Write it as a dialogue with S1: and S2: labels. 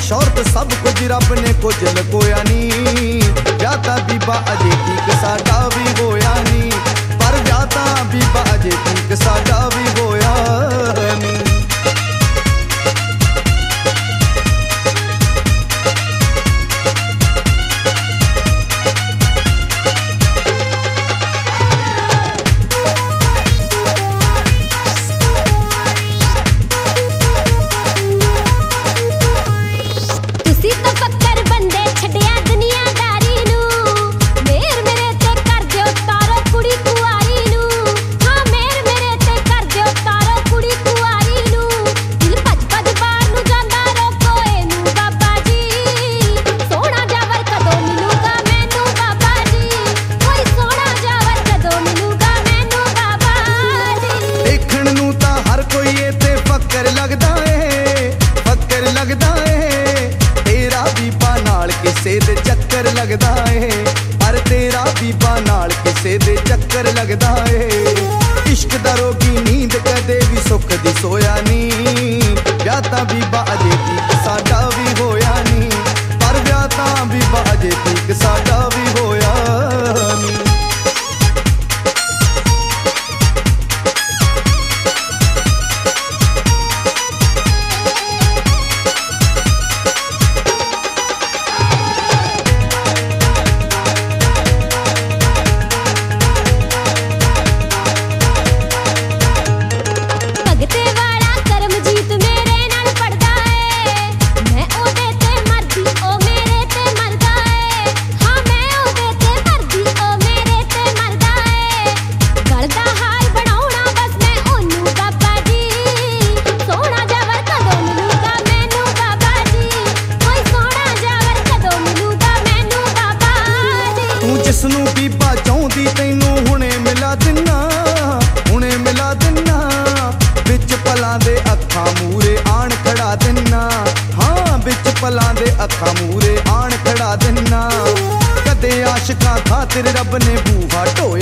S1: शौहरत सब कुछ रब ने कुछ लकोया नी। विआह तां बीबा अजे ठीक साडा भी होया नी, पर विआह तां बीबा अजे ठीक साडा भी होया नी। चक्कर लगदा है, पर तेरा बीबा नाल किसे दे चक्कर लगदा है। इश्क दा रोगी नींद कदे भी सुख दी सोया नी। विआह तां बीबा अजे ठीक साडा भी होया नी, पर विआह तां बीबा अजे ठीक साडा भी होया नी। जिसनू बीबा चाहुंदी तैनू हुणे मिला दिना, हुणे मिला दिना। बिच पलां दे अखां मूरे आण खड़ा दिना, हाँ बिच पलां दे अखां मूरे आण खड़ा दिना। कदे आशिकां खातिर रब ने बूहा ढोया